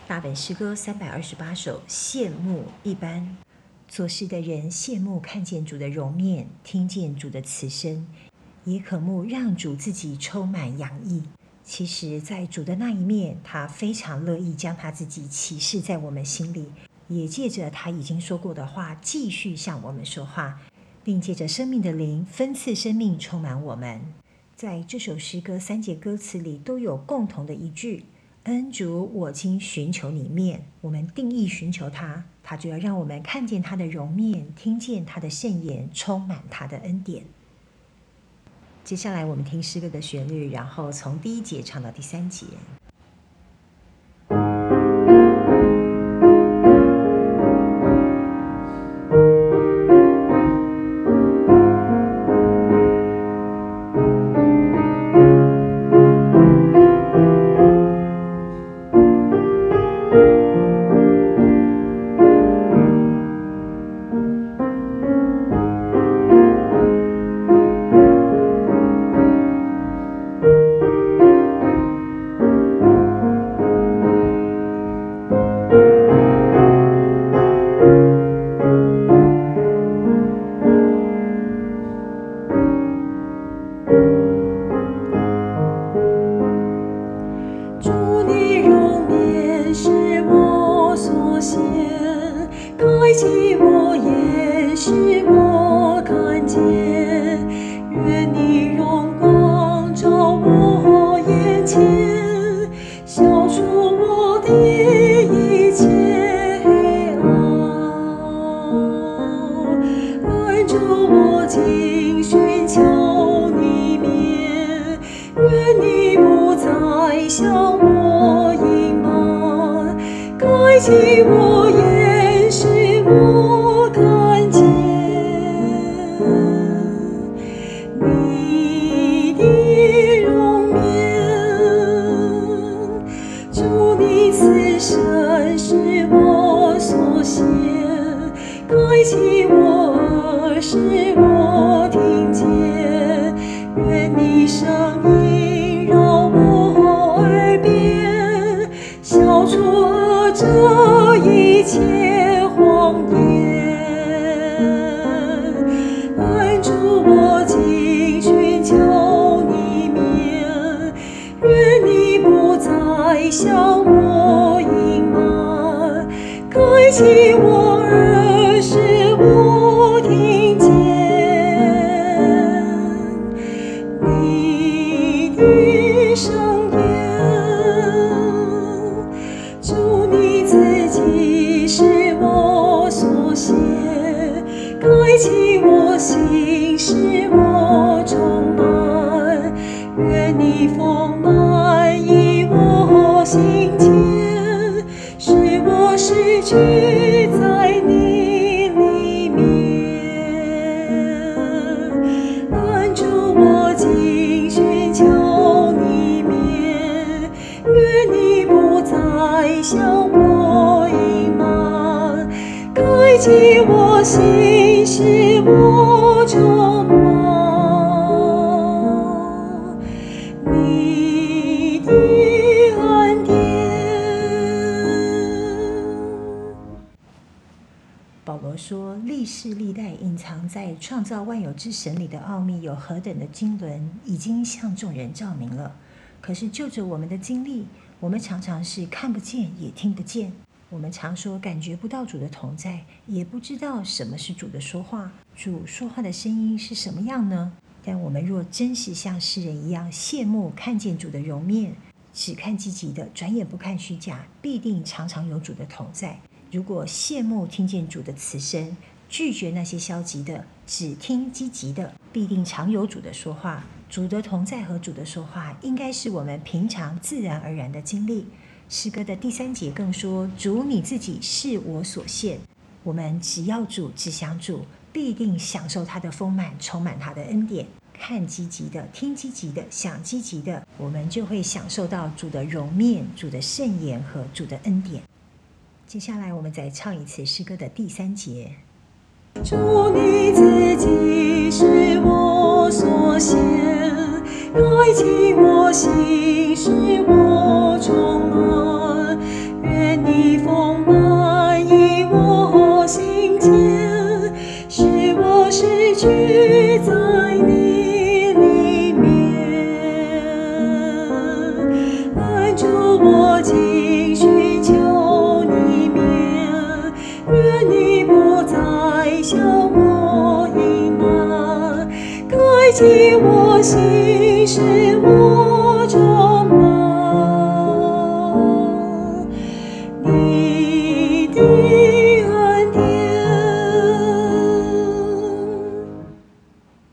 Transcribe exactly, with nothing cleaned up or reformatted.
大本诗歌三百二十八首，羡慕一般。做事的人羡慕看见主的容面，听见主的慈声，也渴慕让主自己充满洋溢。其实在主的那一面，他非常乐意将他自己启示在我们心里，也借着他已经说过的话继续向我们说话，并借着生命的灵分赐生命充满我们。在这首诗歌三节歌词里都有共同的一句：恩主，我今寻求你面。我们定义寻求他，他就要让我们看见他的容面，听见他的圣言，充满他的恩典。接下来我们听诗歌的旋律，然后从第一节唱到第三节。保罗说，历世历代隐藏在创造万有之神里的奥秘有何等的经纶，已经向众人照明了。可是就着我们的经历，我们常常是看不见也听不见。我们常说感觉不到主的同在，也不知道什么是主的说话。主说话的声音是什么样呢？但我们若真是像诗人一样羡慕看见主的容面，只看积极的，转眼不看虚假，必定常常有主的同在。如果羡慕听见主的慈声，拒绝那些消极的，只听积极的，必定常有主的说话。主的同在和主的说话，应该是我们平常自然而然的经历。诗歌的第三节更说，主你自己是我所献。我们只要主，只想主，必定享受他的丰满，充满他的恩典。看积极的，听积极的，想积极的，我们就会享受到主的容面、主的圣言和主的恩典。接下来我们再唱一次诗歌的第三节。 主你自己是我所献，开启我心，使我充满，愿在向我隐瞒，开启我心，使我着